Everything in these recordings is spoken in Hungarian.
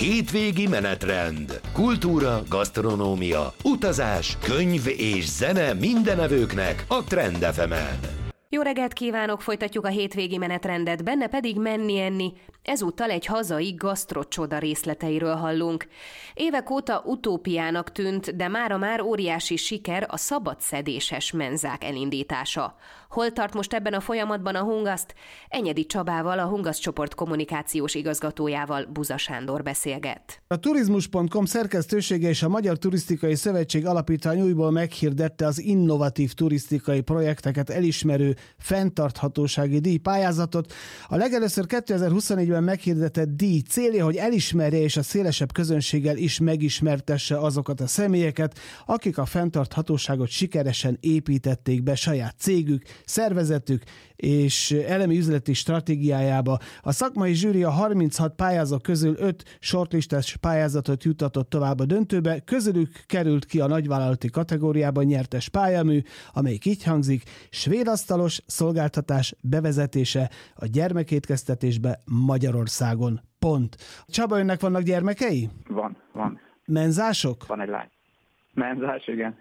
Hétvégi menetrend. Kultúra, gasztronómia, utazás, könyv és zene mindenevőknek a Trend FM-en. Jó reggelt kívánok, folytatjuk a hétvégi menetrendet, benne pedig menni-enni. Ezúttal egy hazai gasztrocsoda részleteiről hallunk. Évek óta utópiának tűnt, de mára már óriási siker a szabadszedéses menzák elindítása. Hol tart most ebben a folyamatban a Hungaszt? Enyedi Csabával, a Hungaszt csoport kommunikációs igazgatójával Buza Sándor beszélget. A turizmus.com szerkesztősége és a Magyar Turisztikai Szövetség Alapítvány újból meghirdette az innovatív turisztikai projekteket elismerő fenntarthatósági díjpályázatot. A legelőször 2024-ben meghirdetett díj célja, hogy elismerje és a szélesebb közönséggel is megismertesse azokat a személyeket, akik a fenntarthatóságot sikeresen építették be saját cégük, szervezetük és elemi üzleti stratégiájába. A szakmai zsűri a 36 pályázó közül 5 shortlistás pályázatot juttatott tovább a döntőbe, közülük került ki a nagyvállalati kategóriában nyertes pályamű, amelyik így hangzik: svéd asztalos szolgáltatás bevezetése a gyermekétkeztetésbe Magyarországon. Pont. Csaba, önnek vannak gyermekei? Van. Menzások? Van egy lány. Menzás, igen.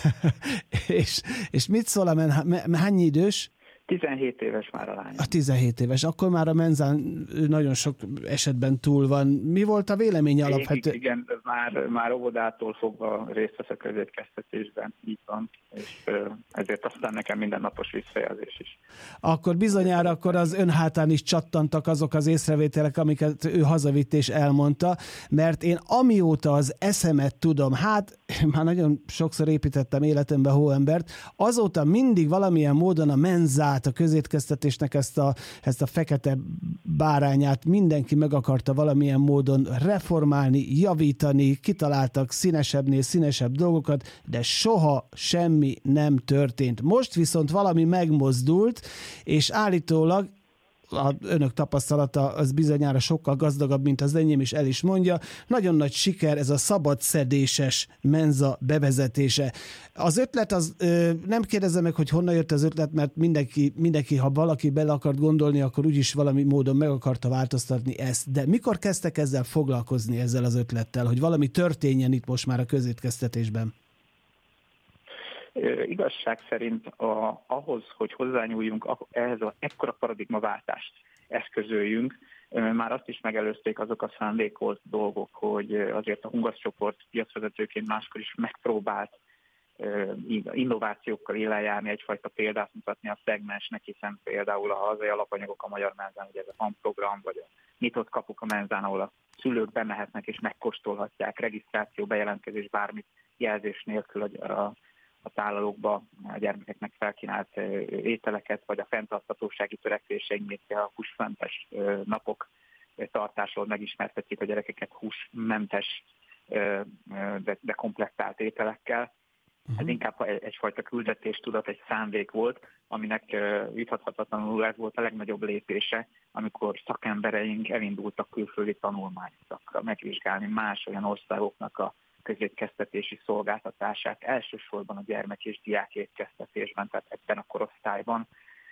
és mit szól hány idős? 17 éves már a lány. A 17 éves, akkor már a menzán nagyon sok esetben túl van. Mi volt a véleménye alapvetően? Igen, már óvodától fogva részt vesz a közétkeztetésben, így van, és ezért aztán nekem mindennapos visszajelzés is. Akkor bizonyára az ön hátán is csattantak azok az észrevételek, amiket ő hazavitt és elmondta, mert én amióta az eszemet tudom, már nagyon sokszor építettem életembe hóembert, azóta mindig valamilyen módon a menzát, a közétkeztetésnek ezt a fekete bárányát mindenki meg akarta valamilyen módon reformálni, javítani, kitaláltak színesebbnél színesebb dolgokat, de soha semmi nem történt. Most viszont valami megmozdult, és állítólag a önök tapasztalata az bizonyára sokkal gazdagabb, mint az enyém, és el is mondja. Nagyon nagy siker ez a szabadszedéses menza bevezetése. Az ötlet nem kérdezem meg, hogy honnan jött az ötlet, mert mindenki, ha valaki bele akart gondolni, akkor úgyis valami módon meg akarta változtatni ezt. De mikor kezdtek ezzel foglalkozni, ezzel az ötlettel, hogy valami történjen itt most már a közétkeztetésben? Igazság szerint ahhoz, hogy hozzányúljunk ehhez az ekkora paradigmaváltást eszközöljünk, már azt is megelőzték azok a szándékolt dolgok, hogy azért a Hungaszt csoport piacvezetőként máskor is megpróbált innovációkkal élen egyfajta példát mutatni a szegmensnek, hiszen például a hazai alapanyagok a Magyar Menzán, ugye ez a FAM program, vagy a nyitott kapuk a menzán, ahol a szülők bemehetnek és megkóstolhatják, regisztráció, bejelentkezés, bármit jelzés nélkül a tálalókba a gyermekeknek felkínált ételeket, vagy a fenntarthatósági törekvéseinknél a húsmentes napok tartásról megismertetjük a gyerekeket húsmentes, de komplektált ételekkel. Ez inkább egyfajta küldetéstudat, egy szándék volt, aminek vitathatatlanul ez volt a legnagyobb lépése, amikor szakembereink elindultak külföldi tanulmányokra megvizsgálni más olyan országoknak a közétkeztetési szolgáltatását, elsősorban a gyermek és diák étkeztetésben, tehát ebben a korosztályban,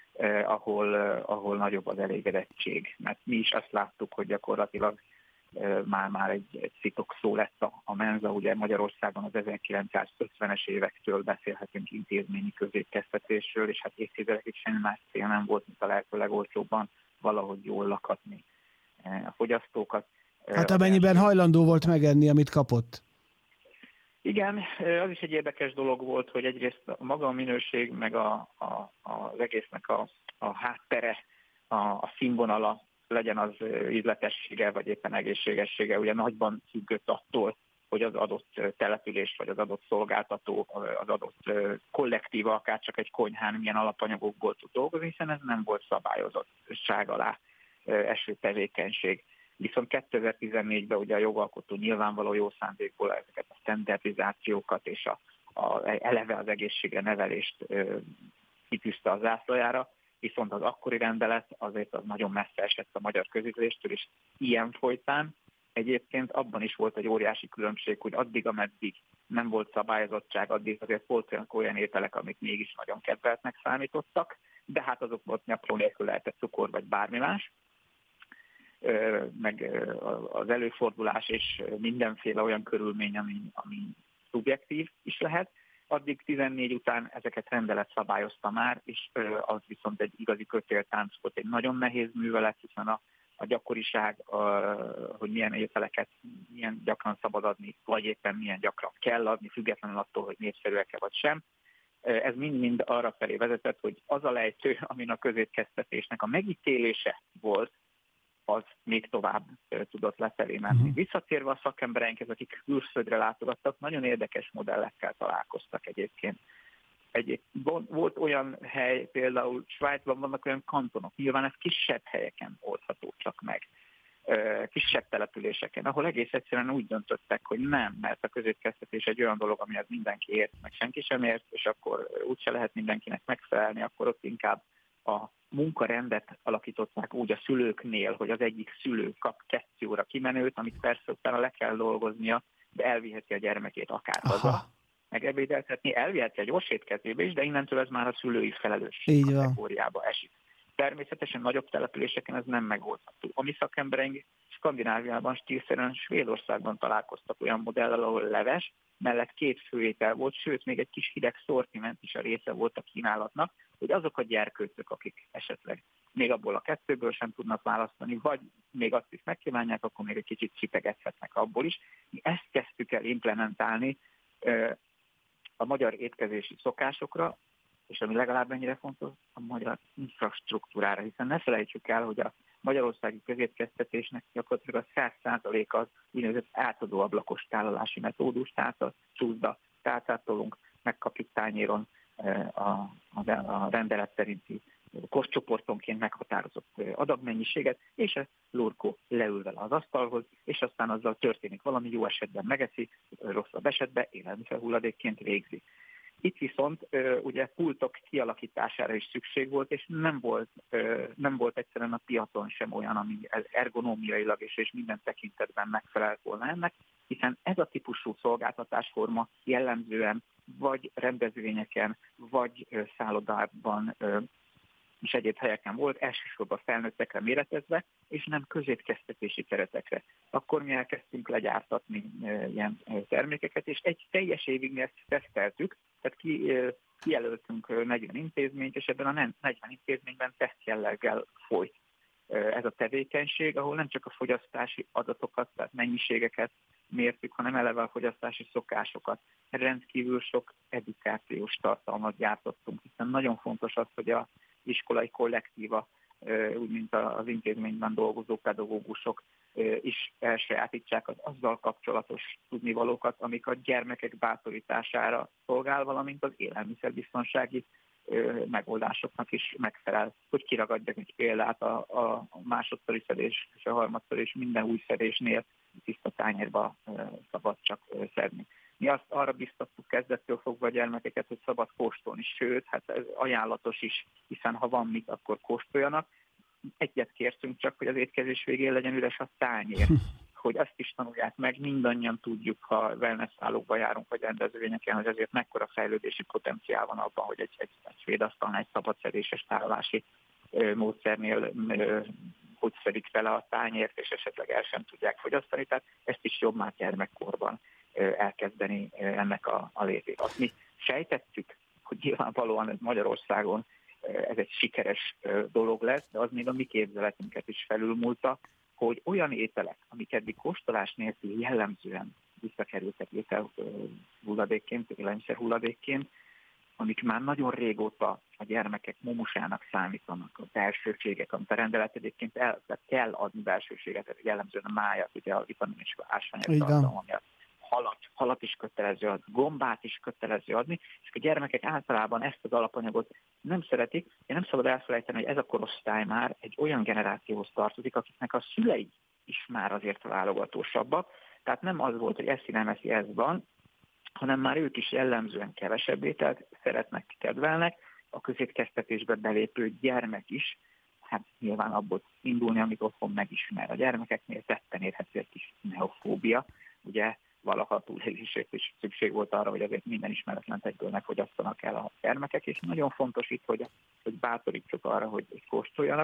ahol nagyobb az elégedettség. Mert mi is azt láttuk, hogy gyakorlatilag már egy szitokszó lett a menza, ugye Magyarországon az 1950-es évektől beszélhetünk intézményi közétkeztetésről, és hát évtizedekig semmi más cél nem volt, mint a lehető legolcsóbban valahogy jól lakatni a fogyasztókat. Hát amennyiben hajlandó volt megenni, amit kapott. Igen, az is egy érdekes dolog volt, hogy egyrészt a maga a minőség, meg az egésznek a háttere, a színvonala, legyen az ízletessége, vagy éppen egészségessége, ugye nagyban függött attól, hogy az adott település, vagy az adott szolgáltató, az adott kollektíva, akár csak egy konyhán milyen alapanyagokból tud dolgozni, hiszen ez nem volt szabályozottság alá eső tevékenység. Viszont 2014-ben ugye a jogalkotó nyilvánvaló jó szándékból ezeket a standardizációkat és eleve az egészségre nevelést kitűzte a zászlajára, viszont az akkori rendelet azért az nagyon messze esett a magyar közügyléstől, és ilyen folytán egyébként abban is volt egy óriási különbség, hogy addig, ameddig nem volt szabályozottság, addig azért voltak olyan ételek, amik mégis nagyon kedveltnek számítottak, de hát azok volt nyapló nélkül lehetett cukor vagy bármi más. meg az előfordulás és mindenféle olyan körülmény, ami szubjektív is lehet. Addig 14 után ezeket rendelet szabályozta már, és az viszont egy igazi kötéltánc volt, egy nagyon nehéz művelet, hiszen a gyakoriság, hogy milyen ételeket milyen gyakran szabad adni, vagy éppen milyen gyakran kell adni, függetlenül attól, hogy népszerűek-e vagy sem. Ez mind-mind arra felé vezetett, hogy az a lejtő, amin a közétkeztetésnek a megítélése volt, az még tovább tudott lefelé menni. Visszatérve a szakembereinkhez, akik külföldre látogattak, nagyon érdekes modellekkel találkoztak egyébként. Volt olyan hely, például Svájcban vannak olyan kantonok, nyilván ez kisebb helyeken oldható csak meg, kisebb településeken, ahol egész egyszerűen úgy döntöttek, hogy nem, mert a közétkeztetés egy olyan dolog, amihez mindenki ért, meg senki sem ért, és akkor úgyse lehet mindenkinek megfelelni, akkor ott inkább a munkarendet alakították úgy a szülőknél, hogy az egyik szülő kap 2 óra kimenőt, amit persze utána le kell dolgoznia, de elviheti a gyermekét akár haza, megebédeltetni, elviheti a gyors étkezébe is, de innentől ez már a szülői felelősség kategóriába esik. Természetesen nagyobb településeken ez nem megoldható. A mi szakembereink Skandináviában, stílszerűen Svédországban találkoztak olyan modellel, ahol leves, mellett 2 főétel volt, sőt, még egy kis hideg szortiment is a része volt a kínálatnak, hogy azok a gyerkőcök, akik esetleg még abból a 2-ből sem tudnak választani, vagy még azt is megkívánják, akkor még egy kicsit csipegethetnek abból is. Mi ezt kezdtük el implementálni a magyar étkezési szokásokra, és ami legalább ennyire fontos, a magyar infrastruktúrára, hiszen ne felejtsük el, hogy a magyarországi közétkeztetésnek gyakorlatilag a 100% az úgynevezett átadó ablakos tálalási metódus, tehát a csúszda tálcát tolunk, megkapjuk tányéron a rendelet szerinti kostcsoportonként meghatározott adagmennyiséget, és ezt Lurkó leül vele az asztalhoz, és aztán azzal történik valami, jó esetben megeszi, rosszabb esetben élelmiszerhulladékként végzi. Itt viszont ugye pultok kialakítására is szükség volt, és nem volt egyszerűen a piacon sem olyan, ami ergonómiailag és minden tekintetben megfelelt volna ennek, hiszen ez a típusú szolgáltatásforma jellemzően vagy rendezvényeken, vagy szállodában és egyéb helyeken volt, elsősorban felnőttekre méretezve, és nem közétkeztetési keretekre. Akkor mi elkezdtünk legyártatni ilyen termékeket, és egy teljes évig mi ezt teszteltük, tehát kijelöltünk 40 intézményt, és ebben a 40 intézményben tesztjelleggel folyt ez a tevékenység, ahol nem csak a fogyasztási adatokat, tehát mennyiségeket mértük, hanem eleve a fogyasztási szokásokat. Rendkívül sok edukációs tartalmat gyártottunk, hiszen nagyon fontos az, hogy az iskolai kollektíva, úgy mint az intézményben dolgozó pedagógusok is elsajátítsák az azzal kapcsolatos tudnivalókat, amik a gyermekek bátorítására szolgál, valamint az élelmiszerbiztonsági megoldásoknak is megfelel. Hogy kiragadjak egy példát, a másodszori szedés és a harmadszor és minden új szedésnél tiszta tányérba szabad csak szedni. Mi azt arra biztattuk kezdettől fogva a gyermekeket, hogy szabad kóstolni, sőt, hát ez ajánlatos is, hiszen ha van mit, akkor kóstoljanak. Egyet kértünk csak, hogy az étkezés végén legyen üres a tányér, hogy azt is tanulják meg, mindannyian tudjuk, ha wellness szállókba járunk, vagy rendezvényeken, hogy azért mekkora fejlődési potenciál van abban, hogy egy svéd asztalnál egy szabadszedéses tárolási módszernél hogy szedik vele a tányért, és esetleg el sem tudják fogyasztani, tehát ezt is jobb már gyermekkorban elkezdeni ennek a létét. Azt mi sejtettük, hogy nyilvánvalóan ez Magyarországon ez egy sikeres dolog lesz, de az még a mi képzeletünket is felülmúlta, hogy olyan ételek, amik eddig kóstolás nélkül jellemzően visszakerültek ételhulladékként, élelmiszerhulladékként, amik már nagyon régóta a gyermekek mumusának számítanak, a belsőségek, amit a rendelet egyébként kell adni belsőséget, jellemzően a májat, ugye a vitamin és ásványok tartalma miatt. Halat is kötelező adni, gombát is kötelező adni, és a gyermekek általában ezt az alapanyagot nem szeretik. Én nem szabad elfelejteni, hogy ez a korosztály már egy olyan generációhoz tartozik, akiknek a szülei is már azért válogatósabbak. Tehát nem az volt, hogy eszi, nem eszi, ez van, hanem már ők is jellemzően kevesebb ételt szeretnek, kedvelnek. A közétkeztetésbe belépő gyermek is, hát nyilván abból indulni, amit otthon megismer. A gyermekeknél tetten érhető egy kis neofóbia, ugye valaha túlélésért is szükség volt arra, hogy azért minden ismeretlen egyből megfogyasztanak el a gyermekek, és nagyon fontos itt, hogy bátorítsuk arra, hogy kóstoljanak, és a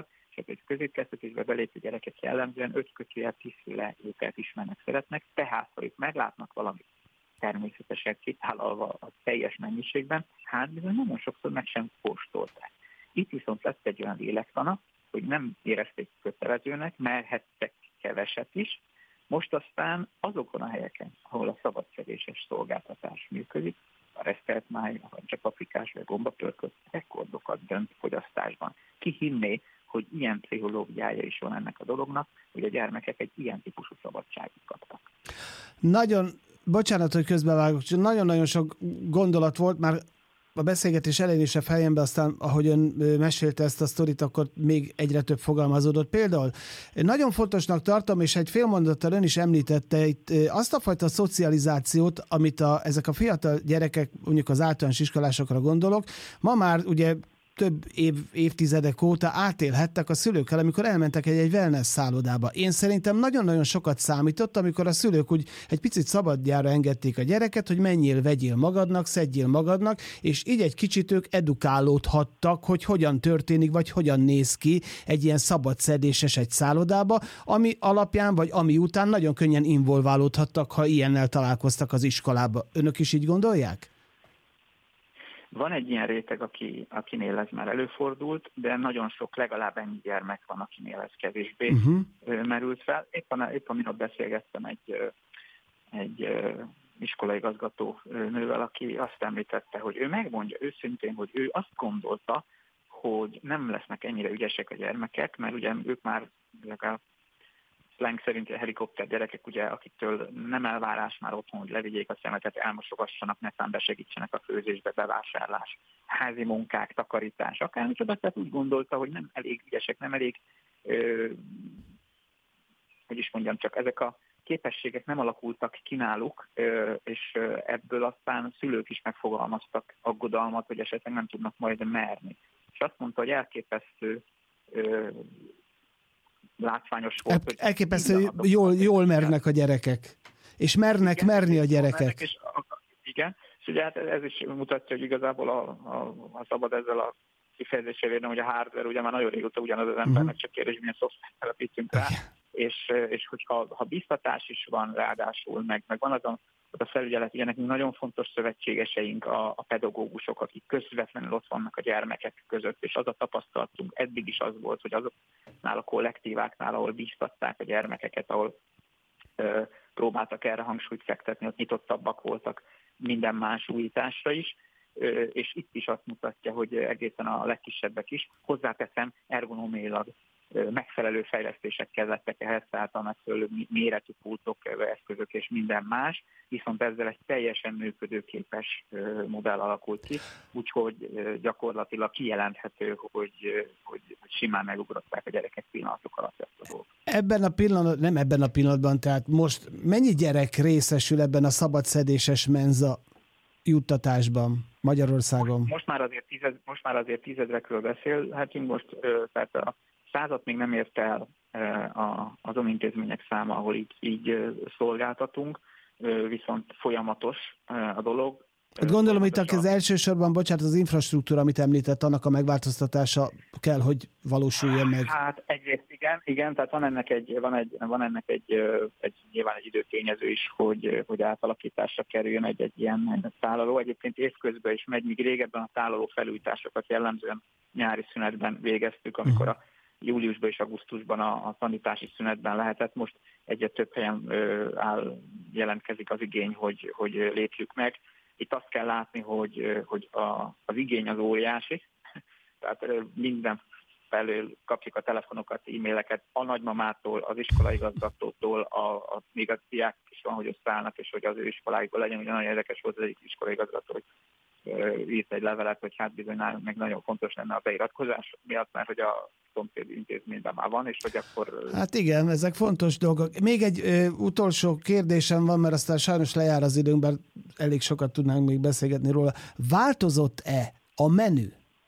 hogy középkezdetésbe belépő gyerekek jellemzően 5-10 ételt ismernek, szeretnek, tehát ha ők meglátnak valamit természetesen kitálalva a teljes mennyiségben, hát bizony nagyon sokszor meg sem kóstolták. Itt viszont lett egy olyan lélektana, hogy nem érezték kötelezőnek, merhettek keveset is. Most aztán azokon a helyeken, ahol a szabadszedéses szolgáltatás működik, a resztelt máj, a paprikás vagy gombapörkölt rekordokat dönt fogyasztásban. Ki hinné, hogy ilyen pszichológiája is van ennek a dolognak, hogy a gyermekek egy ilyen típusú szabadságot kaptak. Nagyon, bocsánat, hogy közbevágok, nagyon-nagyon sok gondolat volt, már a beszélgetés elején is a fejembe, aztán ahogy ön mesélte ezt a sztorit, akkor még egyre több fogalmazódott. Például nagyon fontosnak tartom, és egy fél mondattal ön is említette itt azt a fajta szocializációt, amit ezek a fiatal gyerekek, mondjuk az általános iskolásokra gondolok, ma már ugye több évtizedek óta átélhettek a szülőkkel, amikor elmentek egy wellness szállodába. Én szerintem nagyon-nagyon sokat számított, amikor a szülők úgy egy picit szabadjára engedték a gyereket, hogy menjél, vegyél magadnak, szedjél magadnak, és így egy kicsit ők edukálódhattak, hogy hogyan történik, vagy hogyan néz ki egy ilyen szabadszedéses egy szállodába, ami alapján, vagy ami után nagyon könnyen involválódhattak, ha ilyennel találkoztak az iskolába. Önök is így gondolják? Van egy ilyen réteg, akinél ez már előfordult, de nagyon sok, legalább ennyi gyermek van, akinél ez kevésbé merült fel. Éppen minap beszélgettem egy iskolaigazgató nővel, aki azt említette, hogy ő megmondja őszintén, hogy ő azt gondolta, hogy nem lesznek ennyire ügyesek a gyermekek, mert ugye ők már legalább slang szerint a helikopter gyerekek, ugye, akiktől nem elvárás már otthon, hogy levigyék a szemetet, elmosogassanak, netán besegítsenek a főzésbe, bevásárlás, házi munkák, takarítás, akármicsoda, tehát úgy gondolta, hogy nem elég ügyesek, nem elég, hogy is mondjam, csak ezek a képességek nem alakultak ki náluk, és ebből aztán szülők is megfogalmaztak aggodalmat, hogy esetleg nem tudnak majd merni. És azt mondta, hogy elképesztő látványos volt. Hogy elképesztő, jól mernek a gyerekek. És merni a gyerekek. Igen, és ugye hát ez is mutatja, hogy igazából a szabad ezzel a kifejezéssel érni, hogy a hardware ugye már nagyon régóta ugyanaz az embernek, csak kérdés, milyen szoftvert telepítünk rá, és hogyha biztatás is van ráadásul, meg van az a felügyelet, ugye nekünk nagyon fontos szövetségeseink a pedagógusok, akik közvetlenül ott vannak a gyermekek között, és az a tapasztalatunk eddig is az volt, hogy azoknál a kollektíváknál, ahol biztatták a gyermekeket, ahol próbáltak erre hangsúlyt fektetni, ott nyitottabbak voltak minden más újításra is, és itt is azt mutatja, hogy egészen a legkisebbek is, hozzáteszem, ergonómiailag megfelelő fejlesztésekkel lettek ehhez, tehát a megfelelő méretű pultok, eszközök és minden más, viszont ezzel egy teljesen működőképes modell alakult ki, úgyhogy gyakorlatilag kijelenthető, hogy simán megugrották a gyerekek pillanatok alatt ezt a dolgot. Nem ebben a pillanatban, tehát most mennyi gyerek részesül ebben a szabadszedéses menza juttatásban Magyarországon? Most már azért tízezrekről beszélhetünk, most tehát a 100-at még nem ért el azon intézmények száma, ahol így szolgáltatunk, viszont folyamatos a dolog. Hát gondolom, itt az elsősorban, bocsánat, az infrastruktúra, amit említett, annak a megváltoztatása kell, hogy valósuljon meg. Hát egyrészt igen, tehát van ennek egy nyilván egy időtényező is, hogy átalakításra kerüljön egy ilyen tálaló. Egyébként évközben is megy, míg régebben a tálaló felújításokat jellemzően nyári szünetben végeztük, amikor a júliusban és augusztusban a tanítási szünetben lehetett. Most egyre több helyen jelentkezik az igény, hogy lépjük meg. Itt azt kell látni, hogy az igény az óriási, tehát minden felől kapjuk a telefonokat, e-maileket a nagymamától, az iskolaigazgatótól, még a diák is van, hogy összeállnak, és hogy az ő iskoláikból legyen, hogy nagyon érdekes volt az egyik iskolaigazgató, hogy írt egy levelet, hogy hát bizony nálunk meg nagyon fontos lenne a beiratkozás miatt, mert hogy a szomszéd intézményben már van, és hogy akkor... Hát igen, ezek fontos dolgok. Még egy utolsó kérdésem van, mert aztán sajnos lejár az időnk, bár elég sokat tudnánk még beszélgetni róla. Változott-e a menü?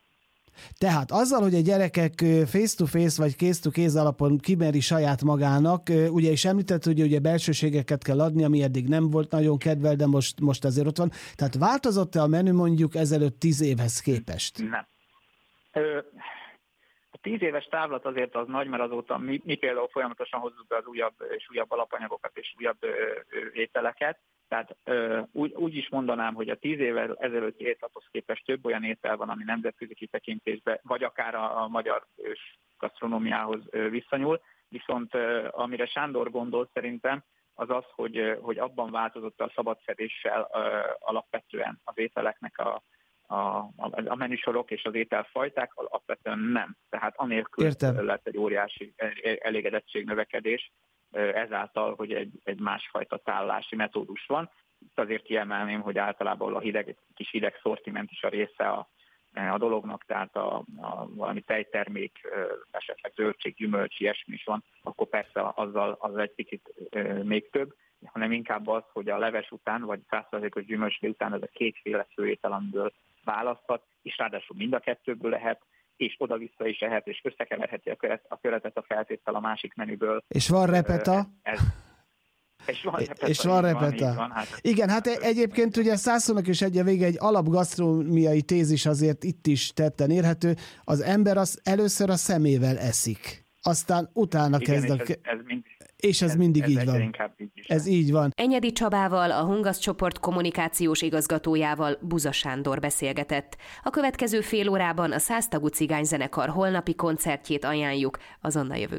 Tehát azzal, hogy a gyerekek face-to-face vagy case-to-case alapon kimeri saját magának, ugye is említett, hogy ugye belsőségeket kell adni, ami eddig nem volt nagyon kedvel, de most azért ott van. Tehát változott-e a menü mondjuk ezelőtt 10 évhez képest? Nem. 10 éves távlat azért az nagy, mert azóta mi például folyamatosan hozzuk be az újabb és újabb alapanyagokat és újabb ételeket. Tehát úgy is mondanám, hogy a 10 évvel ezelőtti étlaphoz képest több olyan étel van, ami nemzetközi kitekintésbe, vagy akár a magyar gasztronómiához visszanyúl. Viszont amire Sándor gondol szerintem, az az, hogy abban változott a szabadszedéssel alapvetően az ételeknek a menüsorok és az ételfajták alapvetően nem. Tehát anélkül lett egy óriási elégedettségnövekedés ezáltal, hogy egy másfajta tállási metódus van. Itt azért kiemelném, hogy általában kis hideg szortiment is a része a dolognak, tehát valami tejtermék, esetleg zöldség, gyümölcs, ilyesmi is van, akkor persze az egy picit még több, hanem inkább az, hogy a leves után, vagy 100%-os gyümölcslé után ez a kétféle főétel, amiből választhat, és ráadásul mind a kettőből lehet, és oda-vissza is ehet, és összekeverheti a köretet a feltétel a másik menüből. És van repeta. És van repeta. Van, hát. Igen, hát egyébként ugye Szászónak is egy vége egy alapgasztronómiai tézis azért itt is tetten érhető. Az ember először a szemével eszik. Aztán utána kezd és ez mindig így van. Ez így van. Enyedi Csabával, a Hungasz csoport kommunikációs igazgatójával Buza Sándor beszélgetett. A következő fél órában a 100 tagú cigányzenekar holnapi koncertjét ajánljuk, azonnal jövünk.